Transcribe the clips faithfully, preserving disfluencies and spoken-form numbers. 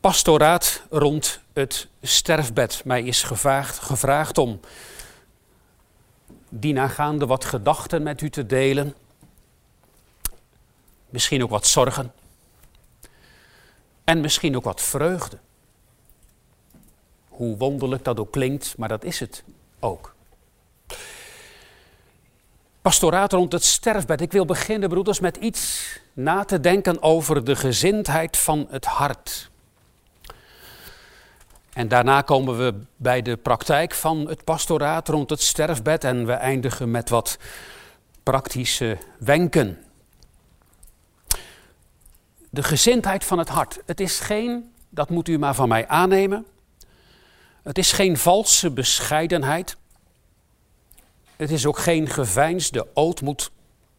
Pastoraat rond het sterfbed. Mij is gevraagd, gevraagd om dienaangaande wat gedachten met u te delen. Misschien ook wat zorgen. En misschien ook wat vreugde. Hoe wonderlijk dat ook klinkt, maar dat is het ook. Pastoraat rond het sterfbed. Ik wil beginnen, broeders, met iets na te denken over de gezindheid van het hart. En daarna komen we bij de praktijk van het pastoraat rond het sterfbed en we eindigen met wat praktische wenken. De gezindheid van het hart. Het is geen, dat moet u maar van mij aannemen, het is geen valse bescheidenheid. Het is ook geen geveinsde ootmoed.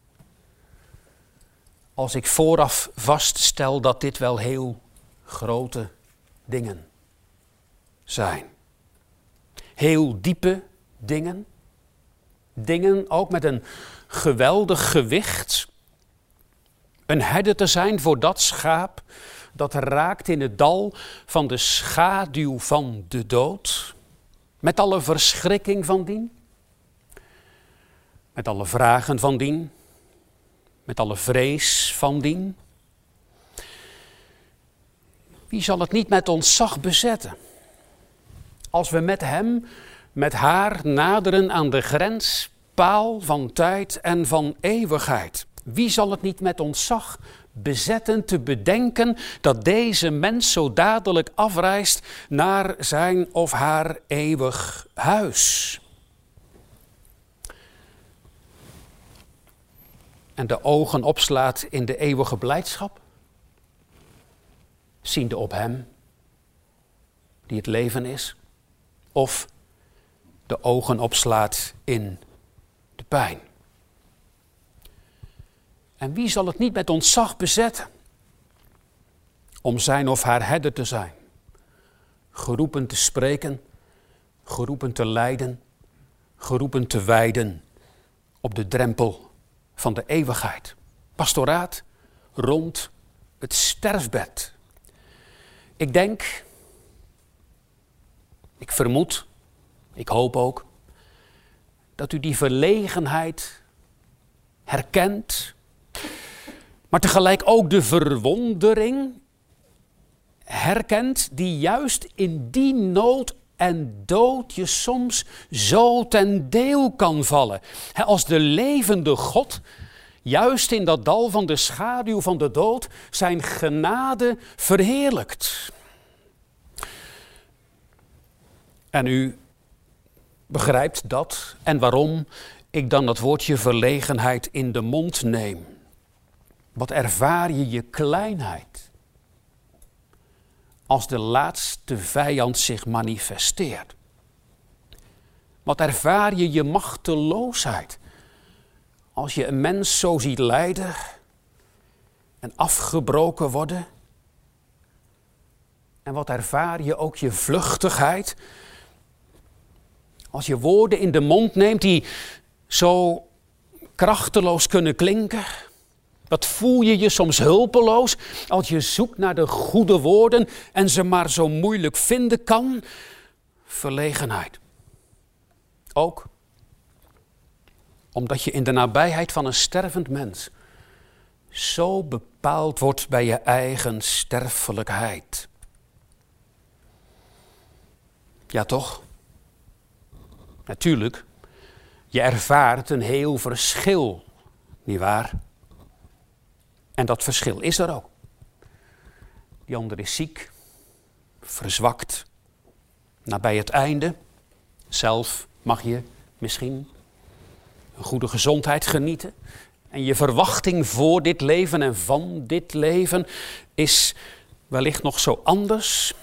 Als ik vooraf vaststel dat dit wel heel grote dingen zijn. Heel diepe dingen. Dingen ook met een geweldig gewicht. Een herder te zijn voor dat schaap dat raakt in het dal van de schaduw van de dood. Met alle verschrikking van dien. Met alle vragen van dien. Met alle vrees van dien. Wie zal het niet met ontzag bezetten? Als we met hem, met haar naderen aan de grenspaal van tijd en van eeuwigheid. Wie zal het niet met ontzag bezetten te bedenken dat deze mens zo dadelijk afreist naar zijn of haar eeuwig huis? En de ogen opslaat in de eeuwige blijdschap, ziende op hem, die het leven is, of de ogen opslaat in de pijn. En wie zal het niet met ontzag bezetten om zijn of haar herder te zijn, geroepen te spreken, geroepen te lijden, geroepen te wijden op de drempel van de eeuwigheid. Pastoraat rond het sterfbed. Ik denk, ik vermoed, ik hoop ook, dat u die verlegenheid herkent, maar tegelijk ook de verwondering herkent die juist in die nood en dood je soms zo ten deel kan vallen. Als de levende God, juist in dat dal van de schaduw van de dood, zijn genade verheerlijkt. En u begrijpt dat en waarom ik dan dat woordje verlegenheid in de mond neem. Wat ervaar je je kleinheid als de laatste vijand zich manifesteert? Wat ervaar je je machteloosheid als je een mens zo ziet lijden en afgebroken worden? En wat ervaar je ook je vluchtigheid als je woorden in de mond neemt die zo krachteloos kunnen klinken? Wat voel je je soms hulpeloos als je zoekt naar de goede woorden en ze maar zo moeilijk vinden kan? Verlegenheid. Ook omdat je in de nabijheid van een stervend mens zo bepaald wordt bij je eigen sterfelijkheid. Ja toch? Natuurlijk, je ervaart een heel verschil, nietwaar? En dat verschil is er ook. Die ander is ziek, verzwakt, nabij het einde. Zelf mag je misschien een goede gezondheid genieten. En je verwachting voor dit leven en van dit leven is wellicht nog zo anders.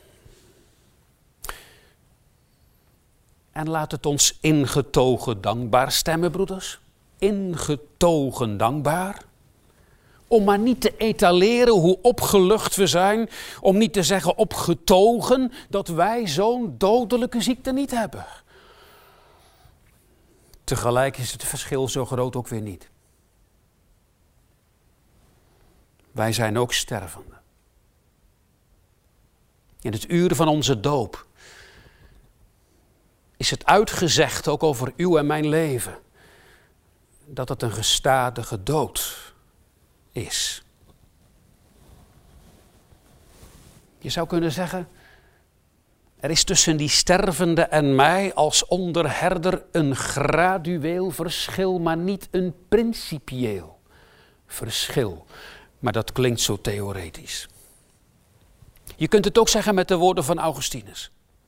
En laat het ons ingetogen dankbaar stemmen, broeders. Ingetogen dankbaar. Om maar niet te etaleren hoe opgelucht we zijn. Om niet te zeggen opgetogen dat wij zo'n dodelijke ziekte niet hebben. Tegelijk is het verschil zo groot ook weer niet. Wij zijn ook stervende. In het uur van onze doop is het uitgezegd, ook over uw en mijn leven, dat het een gestadige dood is. Je zou kunnen zeggen, er is tussen die stervende en mij als onderherder een gradueel verschil, maar niet een principieel verschil. Maar dat klinkt zo theoretisch. Je kunt het ook zeggen met de woorden van Augustinus.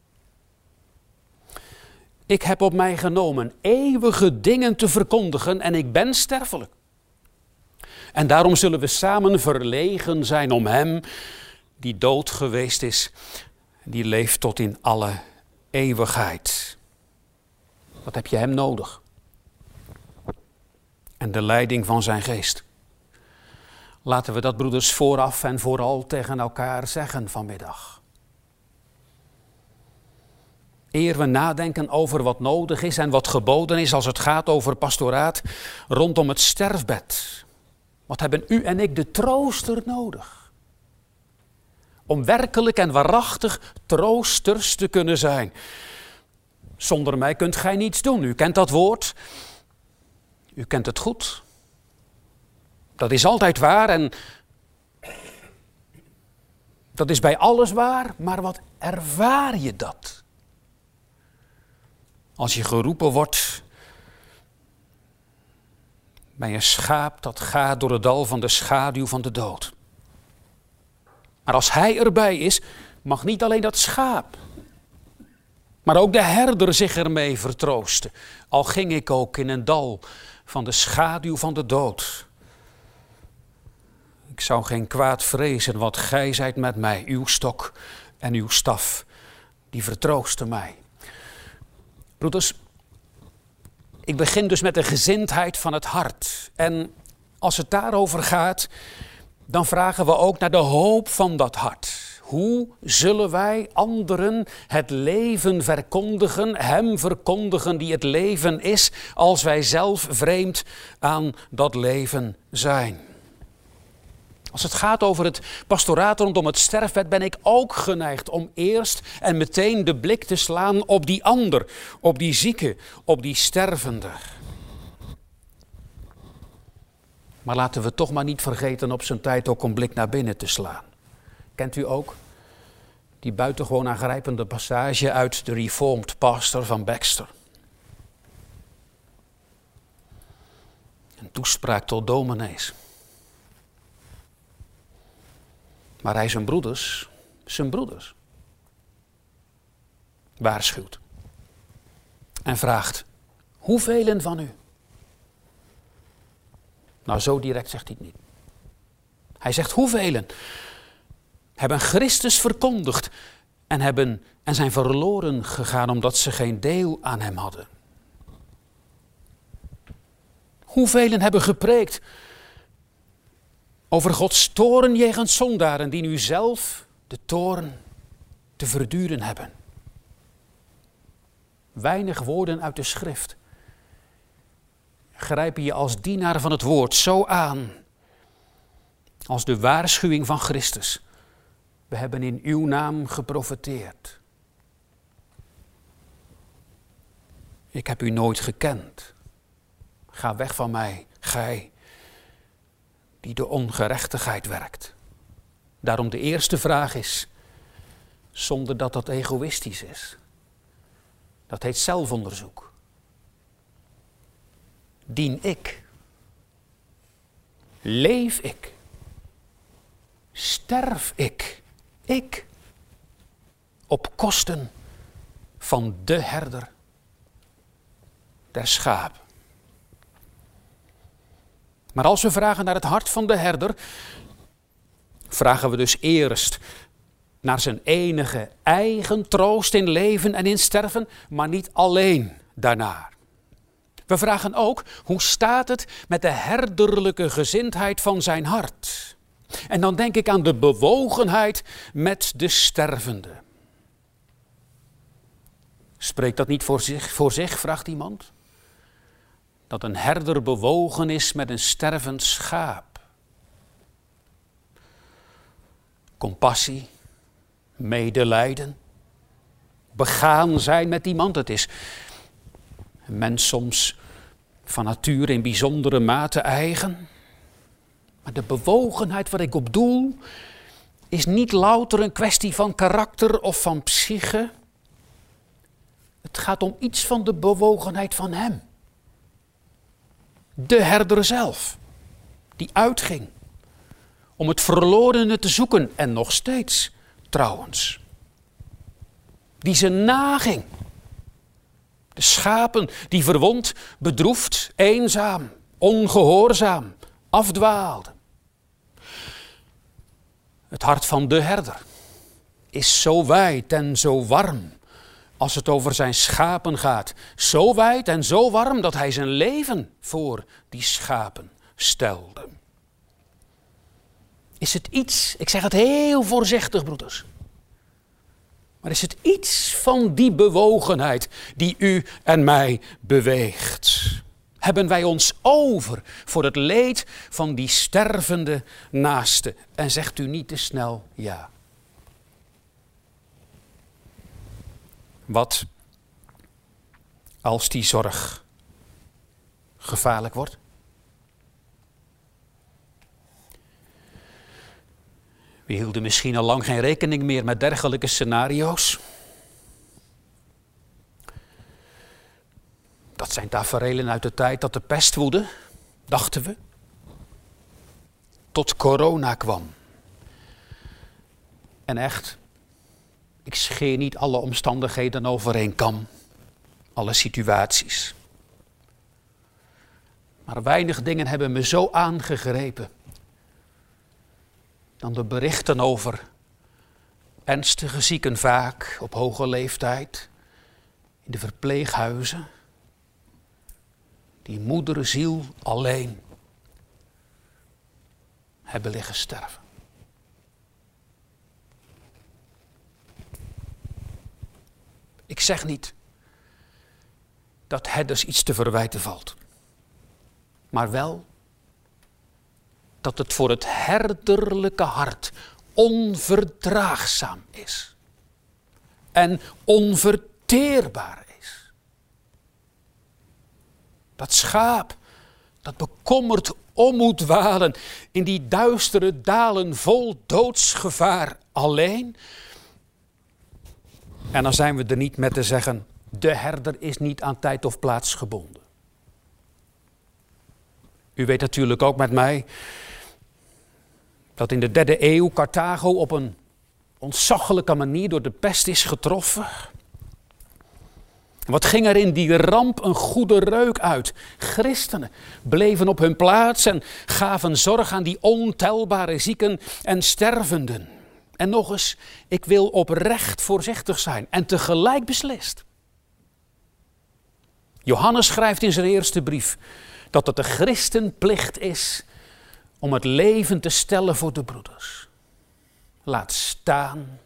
Ik heb op mij genomen eeuwige dingen te verkondigen en ik ben sterfelijk. En daarom zullen we samen verlegen zijn om hem die dood geweest is, die leeft tot in alle eeuwigheid. Wat heb je hem nodig? En de leiding van zijn geest. Laten we dat, broeders, vooraf en vooral tegen elkaar zeggen vanmiddag. Eer we nadenken over wat nodig is en wat geboden is als het gaat over pastoraat rondom het sterfbed. Wat hebben u en ik de trooster nodig? Om werkelijk en waarachtig troosters te kunnen zijn. Zonder mij kunt gij niets doen. U kent dat woord. U kent het goed. Dat is altijd waar en dat is bij alles waar, maar wat ervaar je dat? Als je geroepen wordt bij een schaap dat gaat door het dal van de schaduw van de dood. Maar als hij erbij is, mag niet alleen dat schaap, maar ook de herder zich ermee vertroosten. Al ging ik ook in een dal van de schaduw van de dood. Ik zou geen kwaad vrezen, want gij zijt met mij, uw stok en uw staf, die vertroosten mij. Broeders, ik begin dus met de gezindheid van het hart. En als het daarover gaat, dan vragen we ook naar de hoop van dat hart. Hoe zullen wij anderen het leven verkondigen, hem verkondigen die het leven is, als wij zelf vreemd aan dat leven zijn? Als het gaat over het pastoraat rondom het sterfbed ben ik ook geneigd om eerst en meteen de blik te slaan op die ander, op die zieke, op die stervende. Maar laten we toch maar niet vergeten op zijn tijd ook een blik naar binnen te slaan. Kent u ook die buitengewoon aangrijpende passage uit de Reformed Pastor van Baxter? Een toespraak tot dominees. Maar hij zijn broeders, zijn broeders, waarschuwt. En vraagt, hoeveel van u? Nou, zo direct zegt hij het niet. Hij zegt, hoeveel hebben Christus verkondigd en, hebben, en zijn verloren gegaan omdat ze geen deel aan hem hadden? Hoeveel hebben gepreekt over Gods toorn jegens zondaren die nu zelf de toorn te verduren hebben? Weinig woorden uit de schrift grijpen je als dienaar van het woord zo aan als de waarschuwing van Christus. We hebben in uw naam geprofeteerd. Ik heb u nooit gekend. Ga weg van mij, gij die de ongerechtigheid werkt. Daarom de eerste vraag is, zonder dat dat egoïstisch is. Dat heet zelfonderzoek. Dien ik? Leef ik? Sterf ik? Ik? Op kosten van de herder der schapen. Maar als we vragen naar het hart van de herder, vragen we dus eerst naar zijn enige eigen troost in leven en in sterven, maar niet alleen daarnaar. We vragen ook, hoe staat het met de herderlijke gezindheid van zijn hart? En dan denk ik aan de bewogenheid met de stervende. Spreekt dat niet voor zich, voor zich, vraagt iemand? Dat een herder bewogen is met een stervend schaap. Compassie, medelijden, begaan zijn met iemand. Het is een mens soms van nature in bijzondere mate eigen. Maar de bewogenheid waar ik op doel is niet louter een kwestie van karakter of van psyche. Het gaat om iets van de bewogenheid van hem. De herder zelf, die uitging om het verlorene te zoeken en nog steeds trouwens. Die ze naging. De schapen die verwond, bedroefd, eenzaam, ongehoorzaam, afdwaalden. Het hart van de herder is zo wijd en zo warm als het over zijn schapen gaat. Zo wijd en zo warm dat hij zijn leven voor die schapen stelde. Is het iets, ik zeg het heel voorzichtig broeders, maar is het iets van die bewogenheid die u en mij beweegt? Hebben wij ons over voor het leed van die stervende naaste? En zegt u niet te snel ja. Wat als die zorg gevaarlijk wordt? We hielden misschien al lang geen rekening meer met dergelijke scenario's. Dat zijn taferelen uit de tijd dat de pest woedde, dachten we. Tot corona kwam. En echt, ik scheer niet alle omstandigheden over één kam, alle situaties. Maar weinig dingen hebben me zo aangegrepen dan de berichten over ernstige zieken, vaak op hoge leeftijd, in de verpleeghuizen, die moederziel alleen hebben liggen sterven. Ik zeg niet dat herders iets te verwijten valt, maar wel dat het voor het herderlijke hart onverdraagzaam is en onverteerbaar is. Dat schaap dat bekommerd om moet dwalen in die duistere dalen vol doodsgevaar alleen. En dan zijn we er niet met te zeggen, de herder is niet aan tijd of plaats gebonden. U weet natuurlijk ook met mij dat in de derde eeuw Carthago op een ontzaglijke manier door de pest is getroffen. Wat ging er in die ramp een goede reuk uit? Christenen bleven op hun plaats en gaven zorg aan die ontelbare zieken en stervenden. En nog eens, ik wil oprecht voorzichtig zijn en tegelijk beslist. Johannes schrijft in zijn eerste brief dat het de christenplicht is om het leven te stellen voor de broeders. Laat staan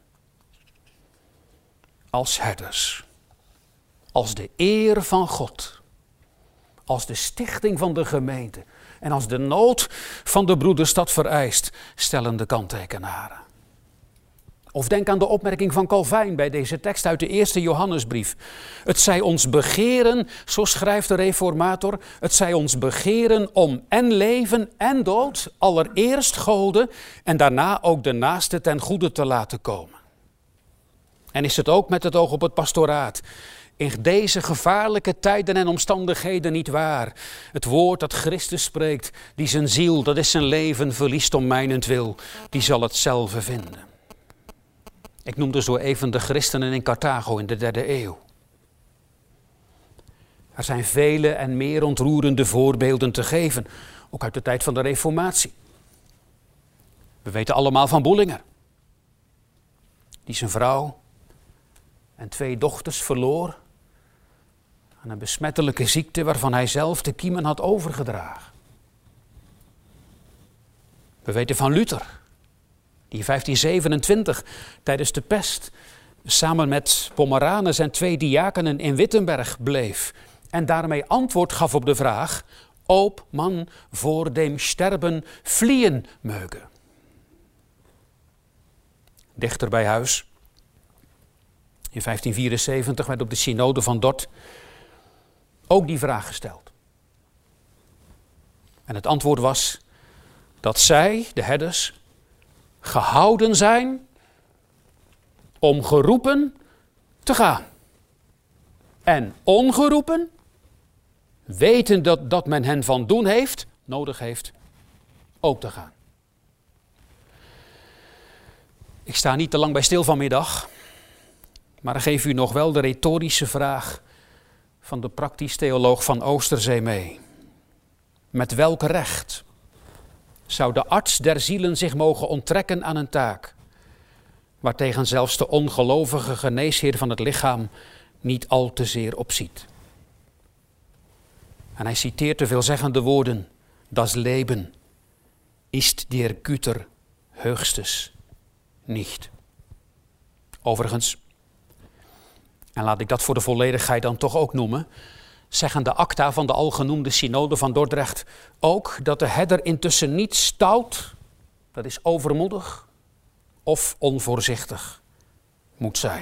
als herders, als de eer van God, als de stichting van de gemeente en als de nood van de broeders dat vereist, stellen de kanttekenaren. Of denk aan de opmerking van Calvijn bij deze tekst uit de eerste Johannesbrief. Het zij ons begeren, zo schrijft de reformator, het zij ons begeren om en leven en dood, allereerst Gode en daarna ook de naaste ten goede te laten komen. En is het ook met het oog op het pastoraat in deze gevaarlijke tijden en omstandigheden niet waar? Het woord dat Christus spreekt, die zijn ziel, dat is zijn leven, verliest om mijnentwil, die zal het zelf vinden. Ik noemde zo even de christenen in Carthago in de derde eeuw. Er zijn vele en meer ontroerende voorbeelden te geven, ook uit de tijd van de Reformatie. We weten allemaal van Bullinger, die zijn vrouw en twee dochters verloor aan een besmettelijke ziekte waarvan hij zelf de kiemen had overgedragen. We weten van Luther, die in vijftien zevenentwintig tijdens de pest samen met Pomeranus en twee diakenen in Wittenberg bleef en daarmee antwoord gaf op de vraag, ob man voor dem sterben fliehen möge. Dichter bij huis In vijftien vierenzeventig werd op de synode van Dort ook die vraag gesteld. En het antwoord was dat zij, de herders, gehouden zijn om geroepen te gaan. En ongeroepen, weten dat, dat men hen van doen heeft, nodig heeft, ook te gaan. Ik sta niet te lang bij stil vanmiddag, maar ik geef u nog wel de retorische vraag van de praktisch theoloog van Oosterzee mee. Met welk recht zou de arts der zielen zich mogen onttrekken aan een taak, waartegen zelfs de ongelovige geneesheer van het lichaam niet al te zeer opziet? En hij citeert de veelzeggende woorden: Das Leben ist der Güter höchstes nicht. Overigens, en laat ik dat voor de volledigheid dan toch ook noemen, zeggen de acta van de algenoemde synode van Dordrecht ook dat de herder intussen niet stout, dat is overmoedig, of onvoorzichtig moet zijn.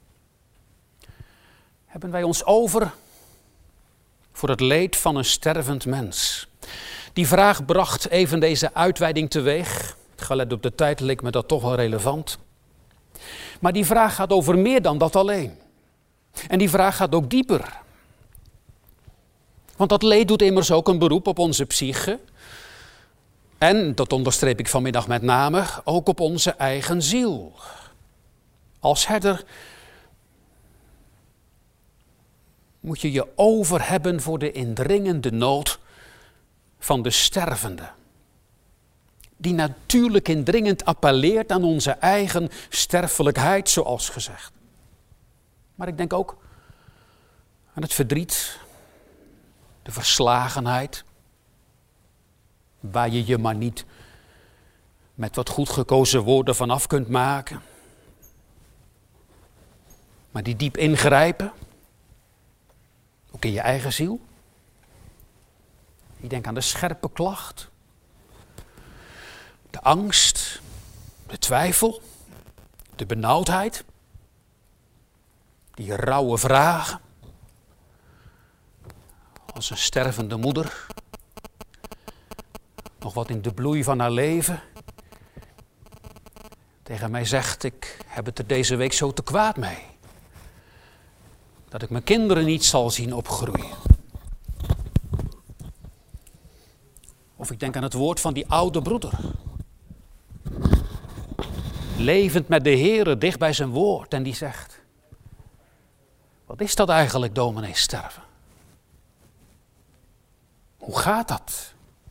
Hebben wij ons over voor het leed van een stervend mens? Die vraag bracht even deze uitweiding teweeg. Gelet op de tijd leek me dat toch wel relevant. Maar die vraag gaat over meer dan dat alleen. En die vraag gaat ook dieper. Want dat leed doet immers ook een beroep op onze psyche. En, dat onderstreep ik vanmiddag met name, ook op onze eigen ziel. Als herder moet je je over hebben voor de indringende nood van de stervende. Die natuurlijk indringend appelleert aan onze eigen sterfelijkheid, zoals gezegd. Maar ik denk ook aan het verdriet, de verslagenheid, waar je je maar niet met wat goed gekozen woorden vanaf kunt maken. Maar die diep ingrijpen, ook in je eigen ziel. Ik denk aan de scherpe klacht, de angst, de twijfel, de benauwdheid, die rauwe vragen. Als een stervende moeder, nog wat in de bloei van haar leven, tegen mij zegt: ik heb het er deze week zo te kwaad mee, dat ik mijn kinderen niet zal zien opgroeien. Of ik denk aan het woord van die oude broeder, levend met de Heere, dicht bij zijn woord, en die zegt: wat is dat eigenlijk, dominee, sterven? Hoe gaat dat?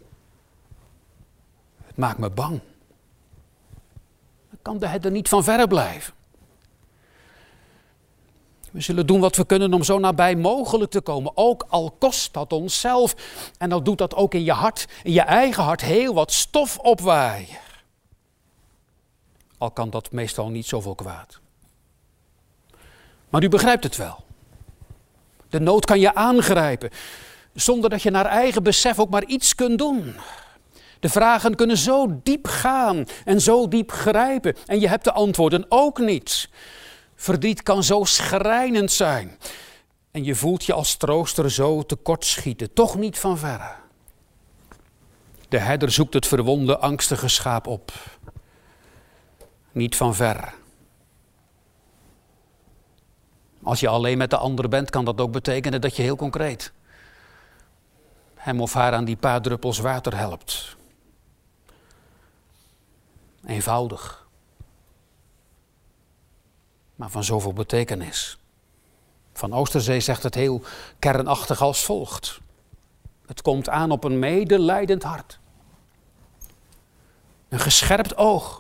Het maakt me bang. Dan kan de herder niet van verre blijven. We zullen doen wat we kunnen om zo nabij mogelijk te komen. Ook al kost dat onszelf. En al doet dat ook in je hart, in je eigen hart, heel wat stof opwaaien. Al kan dat meestal niet zoveel kwaad. Maar u begrijpt het wel. De nood kan je aangrijpen, zonder dat je naar eigen besef ook maar iets kunt doen. De vragen kunnen zo diep gaan en zo diep grijpen. En je hebt de antwoorden ook niet. Verdriet kan zo schrijnend zijn. En je voelt je als trooster zo tekortschieten. Toch niet van verre. De herder zoekt het verwonde, angstige schaap op. Niet van ver. Als je alleen met de ander bent, kan dat ook betekenen dat je heel concreet hem of haar aan die paar druppels water helpt. Eenvoudig. Maar van zoveel betekenis. Van Oosterzee zegt het heel kernachtig als volgt. Het komt aan op een medelijdend hart. Een gescherpt oog.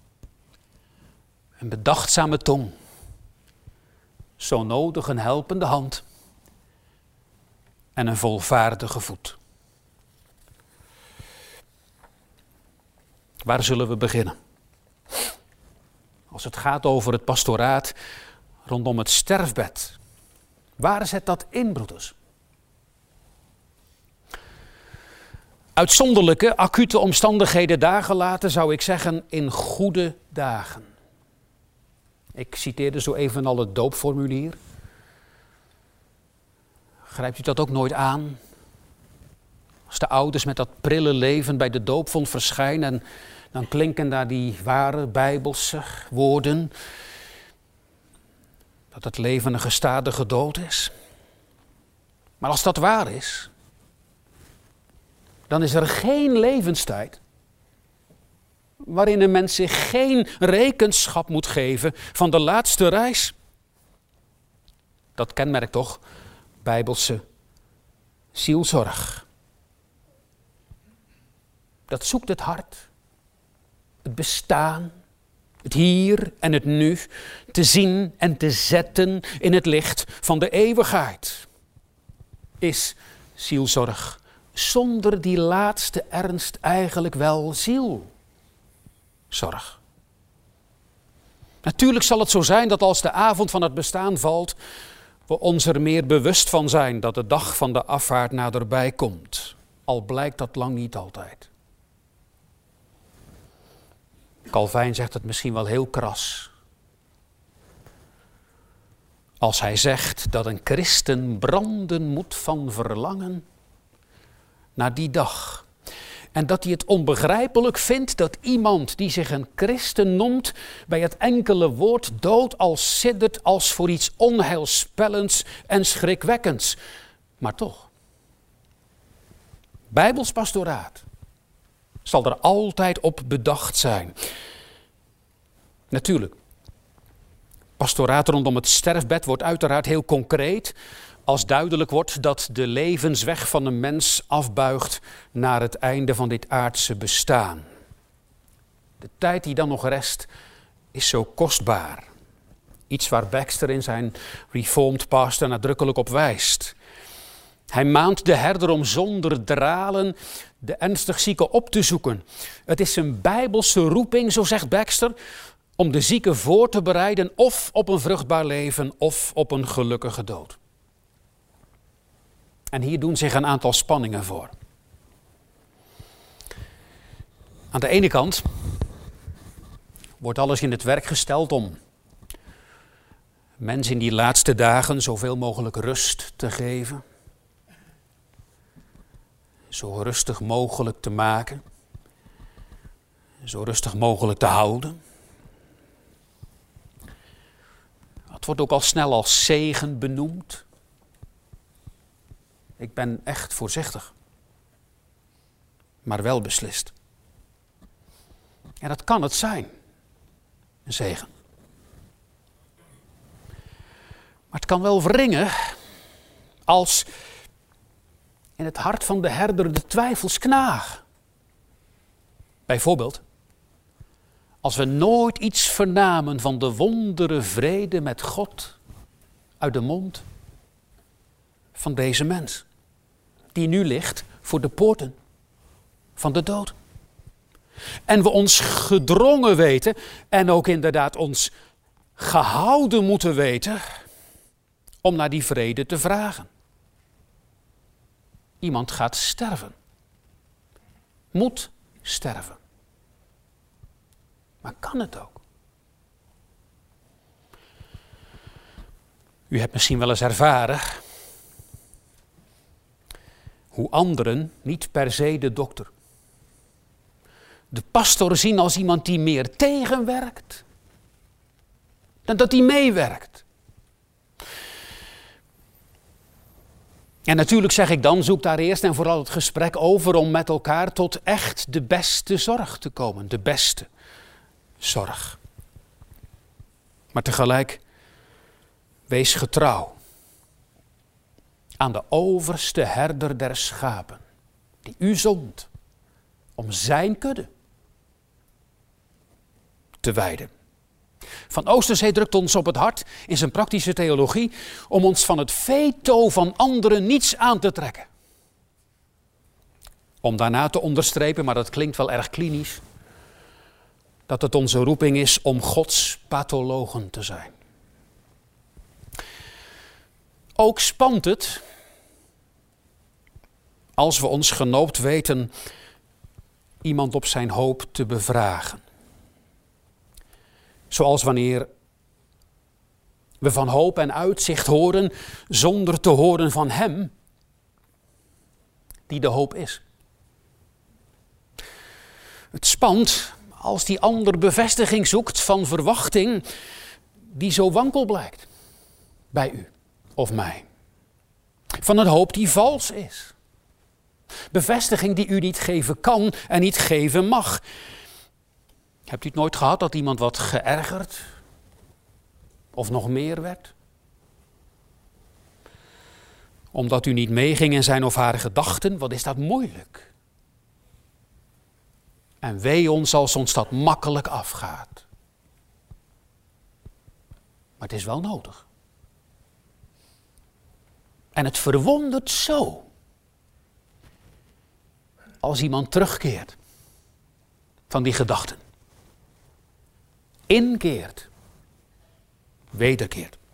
Een bedachtzame tong. Zo nodig een helpende hand. En een volvaardige voet. Waar zullen we beginnen? Als het gaat over het pastoraat rondom het sterfbed. Waar zet dat in, broeders? Uitzonderlijke, acute omstandigheden dagen laten, zou ik zeggen, in goede dagen. Ik citeerde zo even al het doopformulier. Grijpt u dat ook nooit aan? Als de ouders met dat prille leven bij de doopvond verschijnen, en dan klinken daar die ware bijbelse woorden, dat het leven een gestadige dood is. Maar als dat waar is, dan is er geen levenstijd waarin een mens zich geen rekenschap moet geven van de laatste reis. Dat kenmerkt toch bijbelse zielzorg. Dat zoekt het hart, het bestaan, het hier en het nu, te zien en te zetten in het licht van de eeuwigheid. Is zielzorg zonder die laatste ernst eigenlijk wel zielzorg? Natuurlijk zal het zo zijn dat als de avond van het bestaan valt, we ons er meer bewust van zijn dat de dag van de afvaart naderbij komt. Al blijkt dat lang niet altijd. Calvijn zegt het misschien wel heel kras. Als hij zegt dat een christen branden moet van verlangen naar die dag. En dat hij het onbegrijpelijk vindt dat iemand die zich een christen noemt, bij het enkele woord dood als siddert als voor iets onheilspellends en schrikwekkends. Maar toch, Bijbels pastoraat zal er altijd op bedacht zijn. Natuurlijk, pastoraat rondom het sterfbed wordt uiteraard heel concreet, als duidelijk wordt dat de levensweg van een mens afbuigt naar het einde van dit aardse bestaan. De tijd die dan nog rest is zo kostbaar. Iets waar Baxter in zijn Reformed Pastor nadrukkelijk op wijst. Hij maant de herder om zonder dralen de ernstig zieke op te zoeken. Het is een bijbelse roeping, zo zegt Baxter, om de zieke voor te bereiden of op een vruchtbaar leven of op een gelukkige dood. En hier doen zich een aantal spanningen voor. Aan de ene kant wordt alles in het werk gesteld om mensen in die laatste dagen zoveel mogelijk rust te geven. Zo rustig mogelijk te maken. Zo rustig mogelijk te houden. Het wordt ook al snel als zegen benoemd. Ik ben echt voorzichtig. Maar wel beslist. En dat kan het zijn. Een zegen. Maar het kan wel wringen als in het hart van de herder de twijfels knagen. Bijvoorbeeld, als we nooit iets vernamen van de wondere vrede met God uit de mond van deze mens, die nu ligt voor de poorten van de dood. En we ons gedrongen weten en ook inderdaad ons gehouden moeten weten om naar die vrede te vragen. Iemand gaat sterven. Moet sterven. Maar kan het ook? U hebt misschien wel eens ervaren hoe anderen, niet per se de dokter, de pastor zien als iemand die meer tegenwerkt dan dat hij meewerkt. En natuurlijk zeg ik dan, zoek daar eerst en vooral het gesprek over om met elkaar tot echt de beste zorg te komen. De beste zorg. Maar tegelijk, wees getrouw aan de overste herder der schapen, die u zond om zijn kudde te wijden. Van Oosterzee drukt ons op het hart in zijn praktische theologie om ons van het veto van anderen niets aan te trekken. Om daarna te onderstrepen, maar dat klinkt wel erg klinisch, dat het onze roeping is om Gods pathologen te zijn. Ook spant het als we ons genoopt weten iemand op zijn hoop te bevragen. Zoals wanneer we van hoop en uitzicht horen zonder te horen van Hem die de hoop is. Het spant als die ander bevestiging zoekt van verwachting die zo wankel blijkt bij u of mij. Van een hoop die vals is. Bevestiging die u niet geven kan en niet geven mag. Hebt u het nooit gehad dat iemand wat geërgerd of nog meer werd? Omdat u niet meeging in zijn of haar gedachten, wat is dat moeilijk. En wee ons als ons dat makkelijk afgaat. Maar het is wel nodig. En het verwondert zo. Als iemand terugkeert van die gedachten. Inkeert. Wederkeert.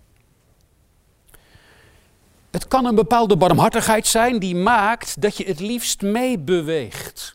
Het kan een bepaalde barmhartigheid zijn die maakt dat je het liefst meebeweegt.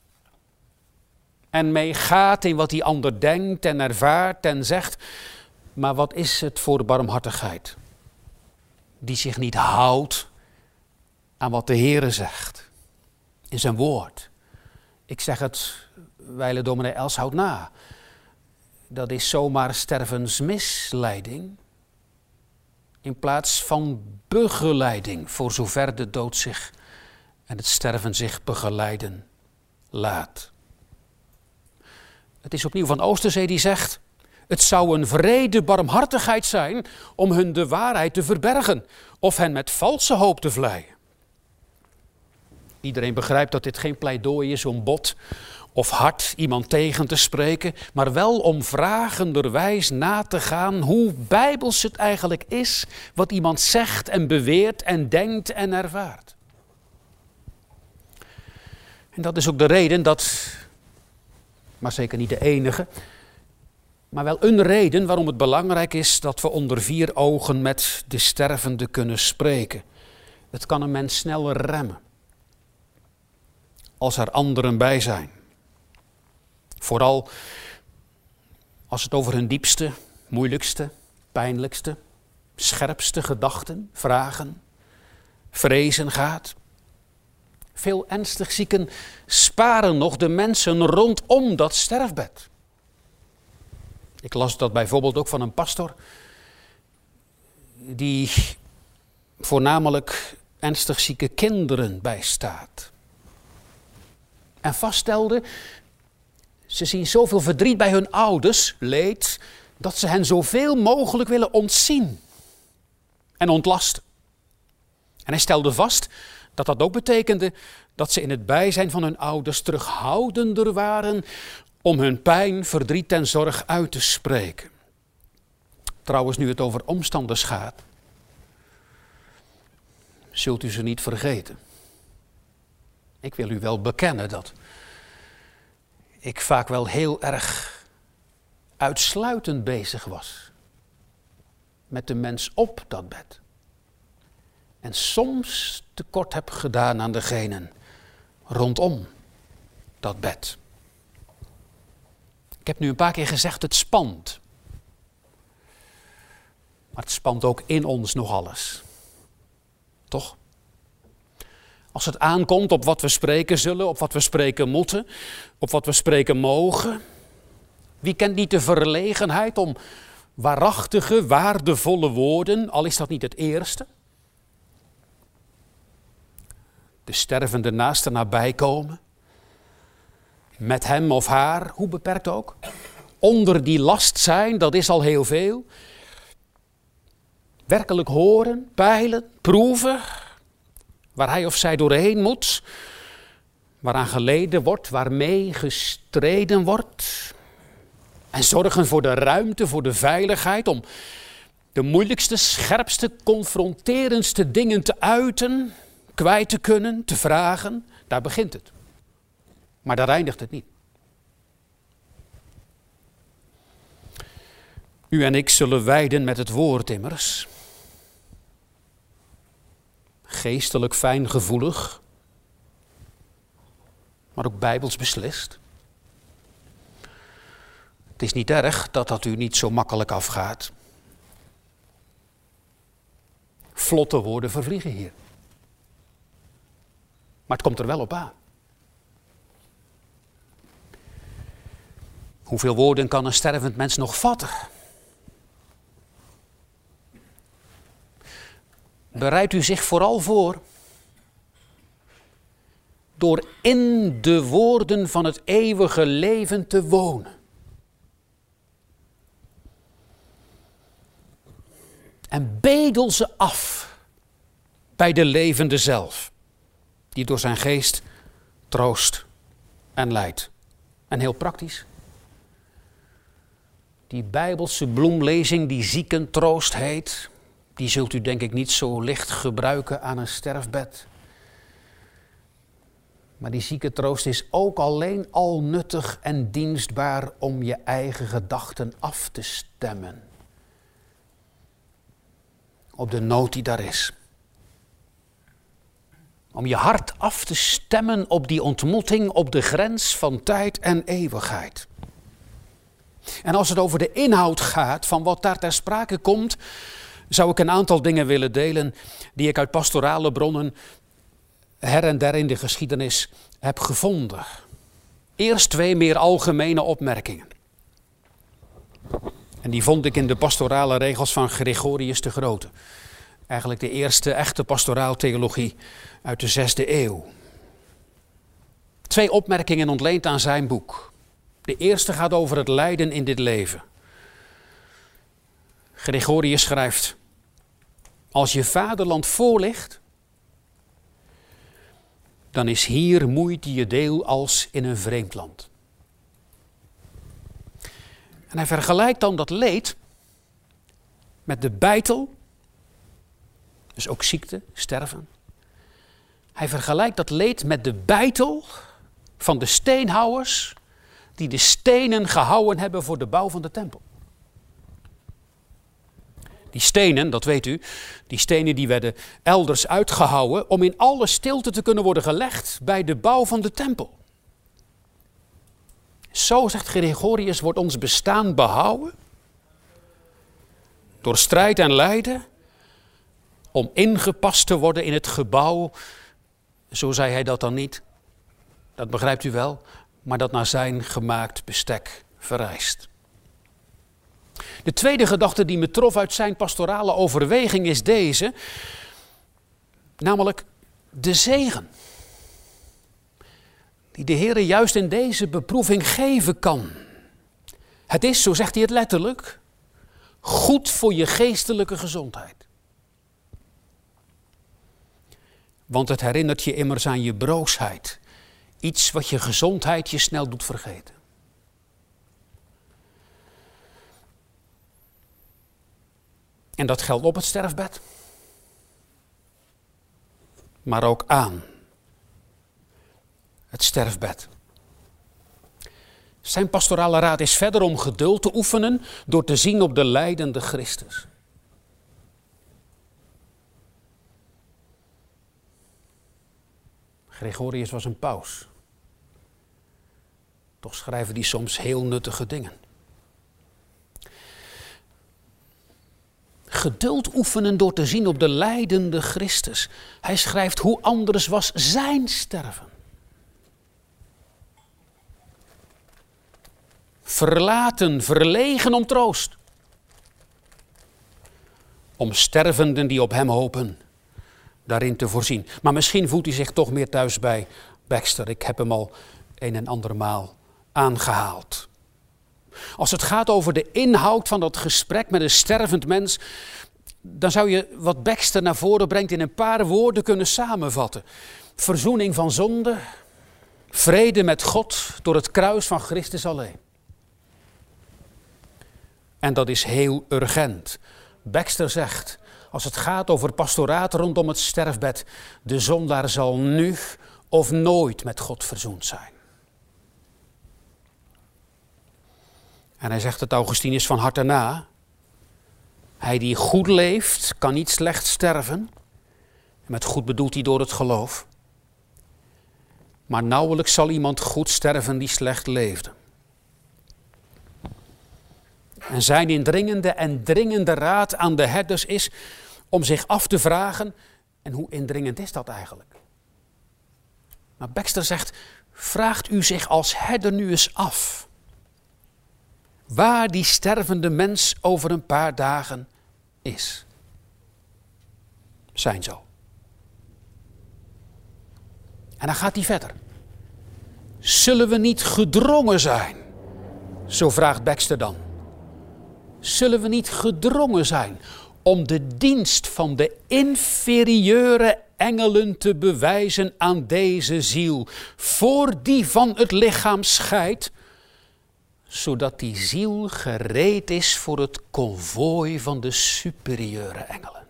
En meegaat in wat die ander denkt en ervaart en zegt. Maar wat is het voor barmhartigheid? Die zich niet houdt aan wat de Heere zegt. In zijn woord. Ik zeg het wijlen dominee Elshout na. Dat is zomaar stervensmisleiding. In plaats van begeleiding, voor zover de dood zich en het sterven zich begeleiden laat. Het is opnieuw Van Oosterzee die zegt, het zou een wrede barmhartigheid zijn om hun de waarheid te verbergen of hen met valse hoop te vleien. Iedereen begrijpt dat dit geen pleidooi is om bot of hard iemand tegen te spreken, maar wel om vragenderwijs na te gaan hoe bijbels het eigenlijk is wat iemand zegt en beweert en denkt en ervaart. En dat is ook de reden dat, maar zeker niet de enige, maar wel een reden waarom het belangrijk is dat we onder vier ogen met de stervende kunnen spreken. Het kan een mens sneller remmen als er anderen bij zijn. Vooral als het over hun diepste, moeilijkste, pijnlijkste, scherpste gedachten, vragen, vrezen gaat. Veel ernstig zieken sparen nog de mensen rondom dat sterfbed. Ik las dat bijvoorbeeld ook van een pastor die voornamelijk ernstig zieke kinderen bijstaat. En vaststelde, ze zien zoveel verdriet bij hun ouders, leed, dat ze hen zoveel mogelijk willen ontzien en ontlasten. En hij stelde vast dat dat ook betekende dat ze in het bijzijn van hun ouders terughoudender waren om hun pijn, verdriet en zorg uit te spreken. Trouwens, nu het over omstanders gaat, zult u ze niet vergeten. Ik wil u wel bekennen dat ik vaak wel heel erg uitsluitend bezig was met de mens op dat bed. En soms tekort heb gedaan aan degenen rondom dat bed. Ik heb nu een paar keer gezegd, het spant. Maar het spant ook in ons nog alles. Toch? Als het aankomt op wat we spreken zullen, op wat we spreken moeten, op wat we spreken mogen. Wie kent niet de verlegenheid om waarachtige, waardevolle woorden, al is dat niet het eerste. De stervende naaste nabij komen. Met hem of haar, hoe beperkt ook. Onder die last zijn, dat is al heel veel. Werkelijk horen, peilen, proeven. Waar hij of zij doorheen moet. Waaraan geleden wordt, waarmee gestreden wordt. En zorgen voor de ruimte, voor de veiligheid. Om de moeilijkste, scherpste, confronterendste dingen te uiten. Kwijt te kunnen, te vragen. Daar begint het. Maar daar eindigt het niet. U en ik zullen wijden met het woord immers. Geestelijk fijngevoelig. Maar ook bijbels beslist. Het is niet erg dat dat u niet zo makkelijk afgaat. vlotte woorden vervliegen hier. Maar het komt er wel op aan. Hoeveel woorden kan een stervend mens nog vatten? Bereidt u zich vooral voor door in de woorden van het eeuwige leven te wonen. En bedel ze af bij de levende zelf, die door zijn geest troost en leidt. En heel praktisch. Die Bijbelse bloemlezing die ziekentroost heet, die zult u denk ik niet zo licht gebruiken aan een sterfbed. Maar die ziekentroost is ook alleen al nuttig en dienstbaar om je eigen gedachten af te stemmen. Op de nood die daar is. Om je hart af te stemmen op die ontmoeting op de grens van tijd en eeuwigheid. En als het over de inhoud gaat van wat daar ter sprake komt, zou ik een aantal dingen willen delen die ik uit pastorale bronnen her en der in de geschiedenis heb gevonden. Eerst twee meer algemene opmerkingen. En die vond ik in de pastorale regels van Gregorius de Grote. Eigenlijk de eerste echte pastoraaltheologie uit de zesde eeuw. Twee opmerkingen ontleend aan zijn boek. De eerste gaat over het lijden in dit leven. Gregorius schrijft: als je vaderland voorligt, dan is hier moeite je deel als in een vreemd land. En hij vergelijkt dan dat leed met de beitel, dus ook ziekte, sterven. Hij vergelijkt dat leed met de beitel van de steenhouwers die de stenen gehouwen hebben voor de bouw van de tempel. Die stenen, dat weet u, die stenen die werden elders uitgehouwen om in alle stilte te kunnen worden gelegd bij de bouw van de tempel. Zo, zegt Gregorius, wordt ons bestaan behouden door strijd en lijden om ingepast te worden in het gebouw, zo zei hij dat dan niet, dat begrijpt u wel, maar dat naar zijn gemaakt bestek vereist. De tweede gedachte die me trof uit zijn pastorale overweging is deze, namelijk de zegen die de Heer juist in deze beproeving geven kan. Het is, zo zegt hij het letterlijk, goed voor je geestelijke gezondheid. Want het herinnert je immers aan je broosheid. Iets wat je gezondheid je snel doet vergeten. En dat geldt op het sterfbed. Maar ook aan het sterfbed. Zijn pastorale raad is verder om geduld te oefenen door te zien op de lijdende Christus. Gregorius was een paus. Toch schrijven die soms heel nuttige dingen. Geduld oefenen door te zien op de lijdende Christus. Hij schrijft hoe anders was zijn sterven. Verlaten, verlegen om troost. Om stervenden die op hem hopen, daarin te voorzien. Maar misschien voelt hij zich toch meer thuis bij Baxter. Ik heb hem al een en andermaal aangehaald. Als het gaat over de inhoud van dat gesprek met een stervend mens, dan zou je wat Baxter naar voren brengt in een paar woorden kunnen samenvatten. Verzoening van zonde, vrede met God door het kruis van Christus alleen. En dat is heel urgent. Baxter zegt, als het gaat over pastoraat rondom het sterfbed, de zondaar zal nu of nooit met God verzoend zijn. En hij zegt het Augustinus van harte na. Hij die goed leeft, kan niet slecht sterven. En met goed bedoelt hij door het geloof. Maar nauwelijks zal iemand goed sterven die slecht leefde. En zijn indringende en dringende raad aan de herders is om zich af te vragen, en hoe indringend is dat eigenlijk? Maar Baxter zegt, vraagt u zich als herder nu eens af waar die stervende mens over een paar dagen is. Zijn zo. En dan gaat hij verder. Zullen we niet gedrongen zijn? Zo vraagt Baxter dan. Zullen we niet gedrongen zijn om de dienst van de inferieure engelen te bewijzen aan deze ziel, voor die van het lichaam scheidt, zodat die ziel gereed is voor het konvooi van de superieure engelen?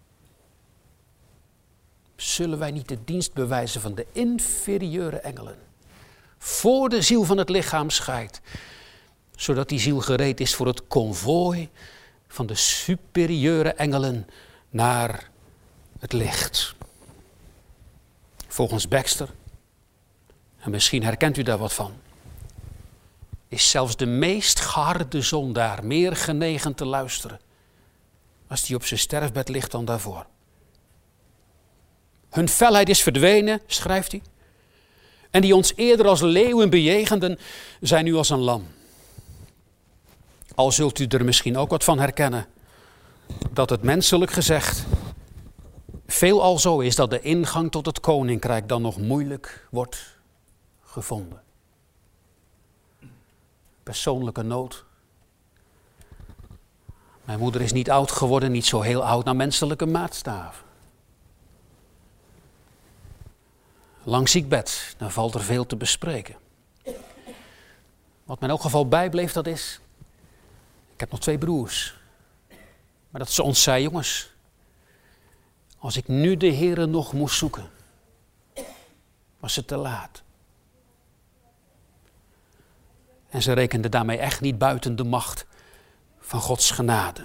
Zullen wij niet de dienst bewijzen van de inferieure engelen, voor de ziel van het lichaam scheidt, zodat die ziel gereed is voor het konvooi van de superieure engelen naar het licht? Volgens Baxter, en misschien herkent u daar wat van, is zelfs de meest geharde zondaar meer genegen te luisteren als die op zijn sterfbed ligt dan daarvoor. Hun felheid is verdwenen, schrijft hij, en die ons eerder als leeuwen bejegenden zijn nu als een lam. Al zult u er misschien ook wat van herkennen, dat het menselijk gezegd veelal zo is dat de ingang tot het koninkrijk dan nog moeilijk wordt gevonden. Persoonlijke nood. Mijn moeder is niet oud geworden, niet zo heel oud naar menselijke maatstaven. Lang ziekbed, dan valt er veel te bespreken. Wat mij in elk geval bijbleef, dat is, ik heb nog twee broers. Maar dat ze ons zei, jongens, als ik nu de Heere nog moest zoeken, was het te laat. En ze rekende daarmee echt niet buiten de macht van Gods genade.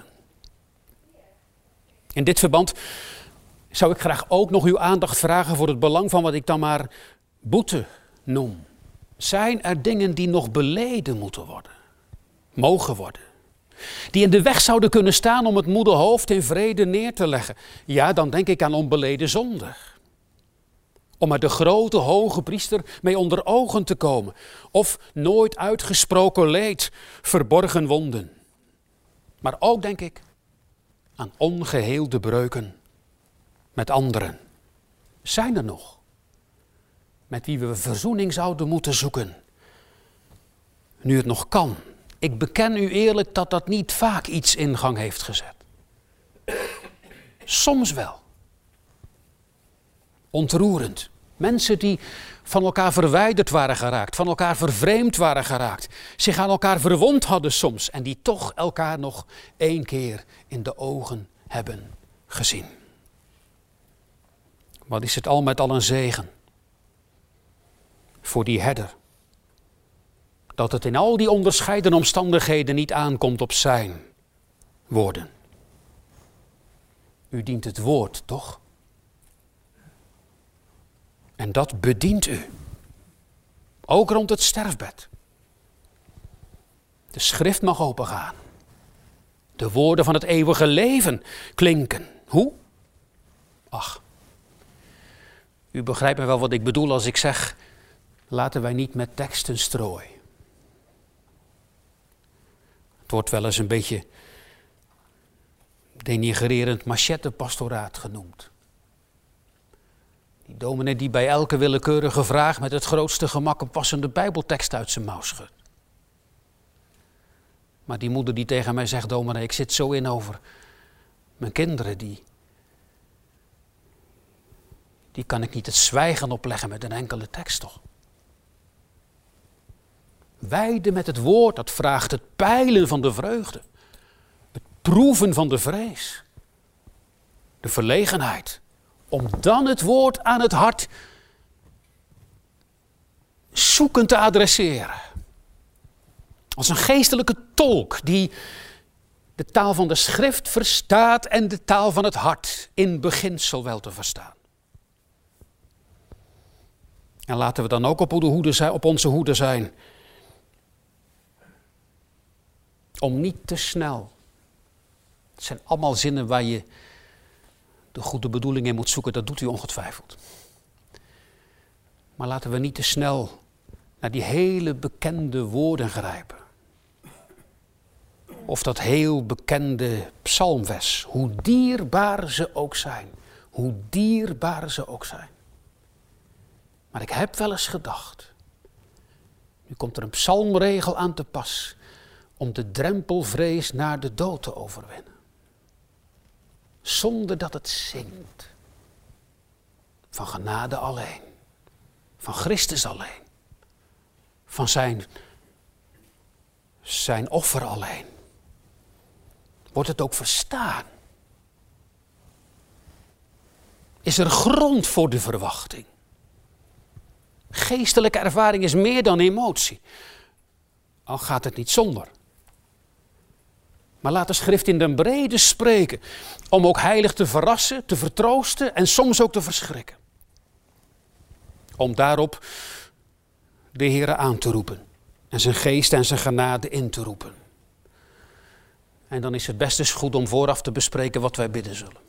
In dit verband zou ik graag ook nog uw aandacht vragen voor het belang van wat ik dan maar boete noem. Zijn er dingen die nog beleden moeten worden, mogen worden, die in de weg zouden kunnen staan om het moede hoofd in vrede neer te leggen? Ja, dan denk ik aan onbeleden zonde. Om er de grote hoge priester mee onder ogen te komen. Of nooit uitgesproken leed, verborgen wonden. Maar ook denk ik aan ongeheelde breuken met anderen. Zijn er nog met wie we verzoening zouden moeten zoeken? Nu het nog kan. Ik beken u eerlijk dat dat niet vaak iets in gang heeft gezet. Soms wel. Ontroerend. Mensen die van elkaar verwijderd waren geraakt, van elkaar vervreemd waren geraakt, zich aan elkaar verwond hadden soms en die toch elkaar nog één keer in de ogen hebben gezien. Wat is het al met al een zegen voor die herder. Dat het in al die onderscheiden omstandigheden niet aankomt op zijn woorden. U dient het woord, toch? En dat bedient u. Ook rond het sterfbed. De schrift mag opengaan. De woorden van het eeuwige leven klinken. Hoe? Ach. U begrijpt me wel wat ik bedoel als ik zeg, laten wij niet met teksten strooien. Het wordt wel eens een beetje denigrerend machetepastoraat genoemd. Die dominee die bij elke willekeurige vraag met het grootste gemak een passende bijbeltekst uit zijn mouw schudt. Maar die moeder die tegen mij zegt, dominee, ik zit zo in over mijn kinderen, die, die kan ik niet het zwijgen opleggen met een enkele tekst toch. Wijden met het woord, dat vraagt het peilen van de vreugde. Het proeven van de vrees. De verlegenheid. Om dan het woord aan het hart zoekend te adresseren. Als een geestelijke tolk die de taal van de schrift verstaat en de taal van het hart in beginsel wel te verstaan. En laten we dan ook op, de hoede zijn, op onze hoede zijn. Om niet te snel. Het zijn allemaal zinnen waar je de goede bedoeling in moet zoeken, dat doet u ongetwijfeld. Maar laten we niet te snel naar die hele bekende woorden grijpen. Of dat heel bekende psalmvers, hoe dierbaar ze ook zijn. Hoe dierbaar ze ook zijn. Maar ik heb wel eens gedacht, nu komt er een psalmregel aan te pas, om de drempelvrees naar de dood te overwinnen. Zonder dat het zingt. Van genade alleen. Van Christus alleen. Van zijn, zijn offer alleen. Wordt het ook verstaan? Is er grond voor de verwachting? Geestelijke ervaring is meer dan emotie. Al gaat het niet zonder. Maar laat de schrift in den brede spreken. Om ook heilig te verrassen, te vertroosten en soms ook te verschrikken. Om daarop de Heere aan te roepen. En zijn geest en zijn genade in te roepen. En dan is het best eens goed om vooraf te bespreken wat wij bidden zullen.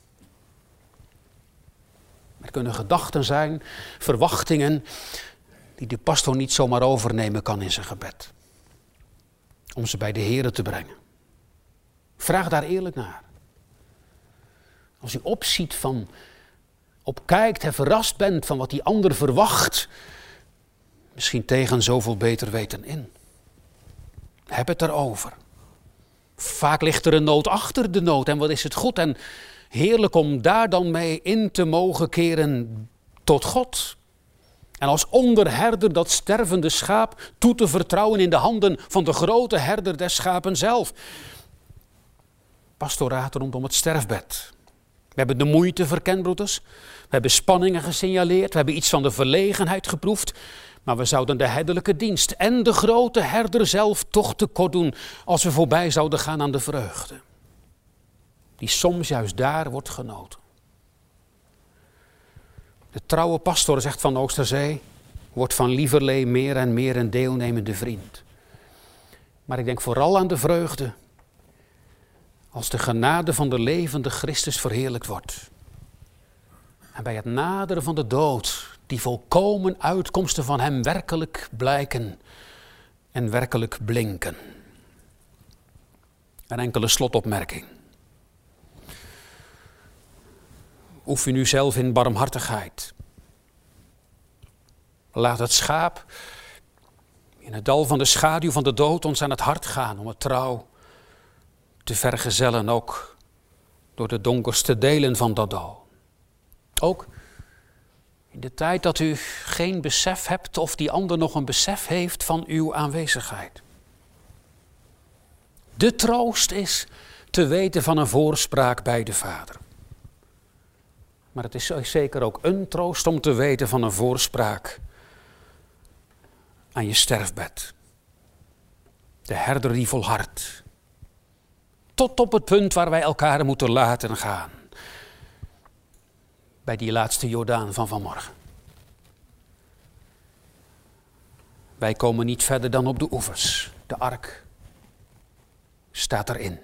Er kunnen gedachten zijn, verwachtingen, die de pastor niet zomaar overnemen kan in zijn gebed. Om ze bij de Heere te brengen. Vraag daar eerlijk naar. Als u opziet van, opkijkt en verrast bent van wat die ander verwacht, misschien tegen zoveel beter weten in. Heb het erover. Vaak ligt er een nood achter de nood en wat is het goed en heerlijk om daar dan mee in te mogen keren tot God. En als onderherder dat stervende schaap toe te vertrouwen in de handen van de grote herder des schapen zelf. Pastoraat rondom het sterfbed. We hebben de moeite verkend, broeders. We hebben spanningen gesignaleerd. We hebben iets van de verlegenheid geproefd. Maar we zouden de herderlijke dienst en de grote herder zelf toch tekort doen als we voorbij zouden gaan aan de vreugde. Die soms juist daar wordt genoten. De trouwe pastor zegt van Oosterzee, wordt van lieverlee meer en meer een deelnemende vriend. Maar ik denk vooral aan de vreugde als de genade van de levende Christus verheerlijkt wordt. En bij het naderen van de dood, die volkomen uitkomsten van hem werkelijk blijken en werkelijk blinken. Een enkele slotopmerking. Oefen u zelf in barmhartigheid. Laat het schaap in het dal van de schaduw van de dood ons aan het hart gaan om het trouw te vergezellen, ook door de donkerste delen van dat dal. Ook in de tijd dat u geen besef hebt of die ander nog een besef heeft van uw aanwezigheid. De troost is te weten van een voorspraak bij de Vader. Maar het is zeker ook een troost om te weten van een voorspraak aan je sterfbed. De herder die volhardt. Tot op het punt waar wij elkaar moeten laten gaan. Bij die laatste Jordaan van vanmorgen. Wij komen niet verder dan op de oevers. De ark staat erin.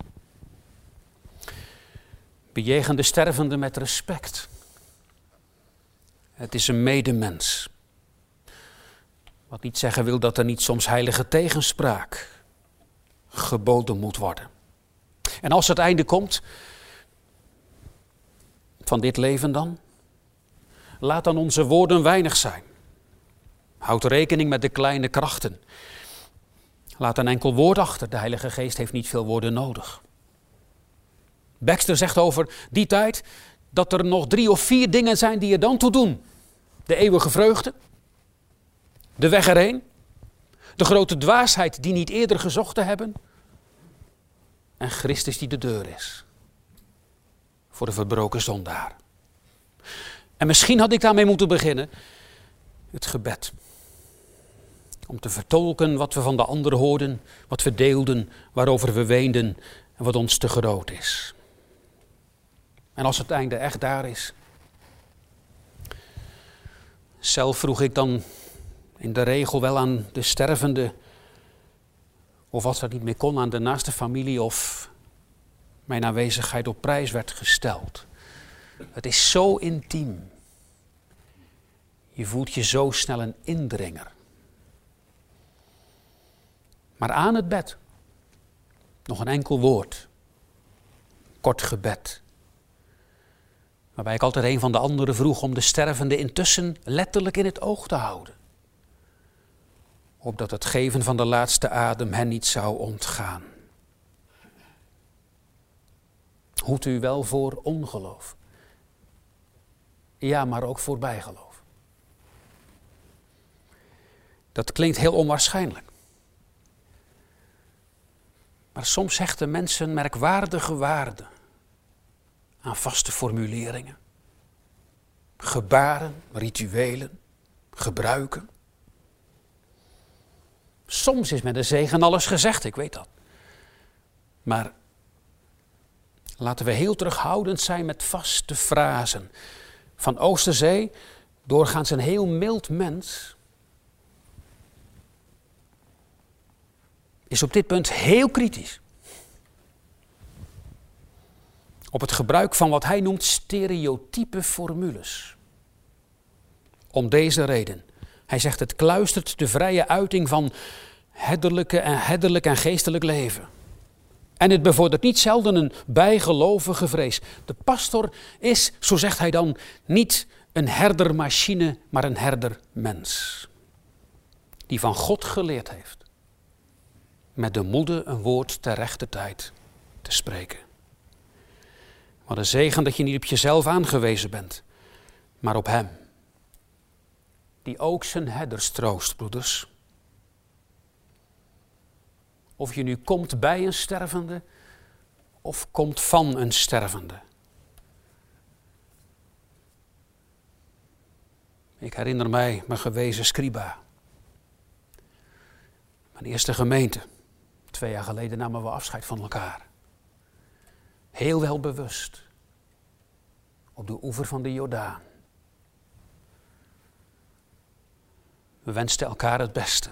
Bejegen de stervende met respect. Het is een medemens. Wat niet zeggen wil dat er niet soms heilige tegenspraak geboden moet worden. En als het einde komt van dit leven dan, laat dan onze woorden weinig zijn. Houd rekening met de kleine krachten. Laat een enkel woord achter. De Heilige Geest heeft niet veel woorden nodig. Baxter zegt over die tijd dat er nog drie of vier dingen zijn die er dan toe doen. De eeuwige vreugde, de weg erheen, de grote dwaasheid die niet eerder gezocht te hebben en Christus die de deur is voor de verbroken zondaar. En misschien had ik daarmee moeten beginnen, het gebed. Om te vertolken wat we van de anderen hoorden, wat we deelden, waarover we weenden en wat ons te groot is. En als het einde echt daar is. Zelf vroeg ik dan in de regel wel aan de stervende, of als dat niet meer kon, aan de naaste familie of mijn aanwezigheid op prijs werd gesteld. Het is zo intiem. Je voelt je zo snel een indringer. Maar aan het bed, nog een enkel woord, kort gebed. Waarbij ik altijd een van de anderen vroeg om de stervende intussen letterlijk in het oog te houden. Opdat het geven van de laatste adem hen niet zou ontgaan. Hoedt u wel voor ongeloof. Ja, maar ook voor bijgeloof. Dat klinkt heel onwaarschijnlijk. Maar soms hechten mensen merkwaardige waarde aan vaste formuleringen, gebaren, rituelen, gebruiken. Soms is met een zegen alles gezegd, ik weet dat. Maar laten we heel terughoudend zijn met vaste frasen. Van Oosterzee, doorgaans een heel mild mens, is op dit punt heel kritisch. Op het gebruik van wat hij noemt stereotype formules. Om deze reden. Hij zegt het kluistert de vrije uiting van herderlijke en herderlijk en geestelijk leven. En het bevordert niet zelden een bijgelovige vrees. De pastor is, zo zegt hij dan, niet een herdermachine, maar een herdermens. Die van God geleerd heeft. Met de moede een woord ter rechte tijd te spreken. Wat een zegen dat je niet op jezelf aangewezen bent, maar op hem. Die ook zijn herders troost, broeders. Of je nu komt bij een stervende, of komt van een stervende. Ik herinner mij mijn gewezen scriba. Mijn eerste gemeente. Twee jaar geleden namen we afscheid van elkaar. Heel wel bewust. Op de oever van de Jordaan. We wensten elkaar het beste.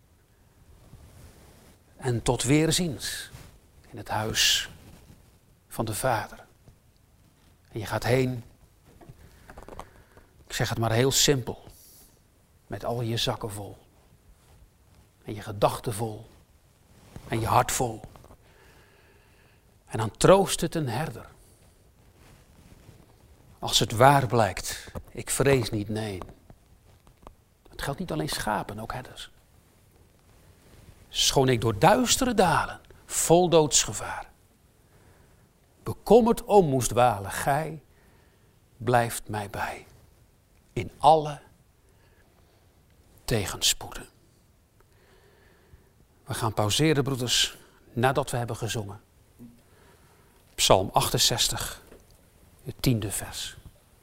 En tot weerziens in het huis van de Vader. En je gaat heen. Ik zeg het maar heel simpel. Met al je zakken vol. En je gedachten vol. En je hart vol. En dan troost het een herder. Als het waar blijkt, ik vrees niet, nee. Het geldt niet alleen schapen, ook herders. Schoon ik door duistere dalen, vol doodsgevaar, bekommerd om moest dwalen, gij blijft mij bij. In alle tegenspoeden. We gaan pauzeren, broeders, nadat we hebben gezongen. Psalm achtenzestig, het tiende vers.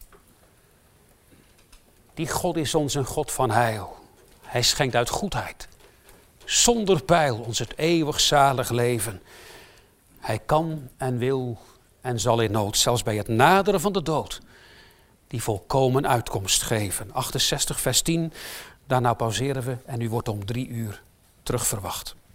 Die God is ons een God van heil. Hij schenkt uit goedheid, zonder pijl, ons het eeuwig zalig leven. Hij kan en wil en zal in nood, zelfs bij het naderen van de dood, die volkomen uitkomst geven. achtenzestig vers tien, daarna pauzeren we en u wordt om drie uur terug verwacht.